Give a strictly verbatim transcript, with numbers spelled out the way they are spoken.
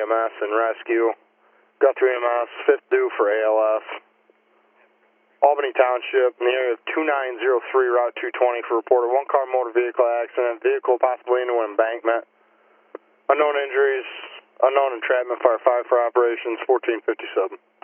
M S and rescue. Guthrie E M S, fifth due for A L S. Albany Township, in the area of two nine zero three, Route two twenty, for report of one-car motor vehicle accident, vehicle possibly into an embankment. Unknown injuries, unknown entrapment, fire five for operations, fourteen fifty-seven.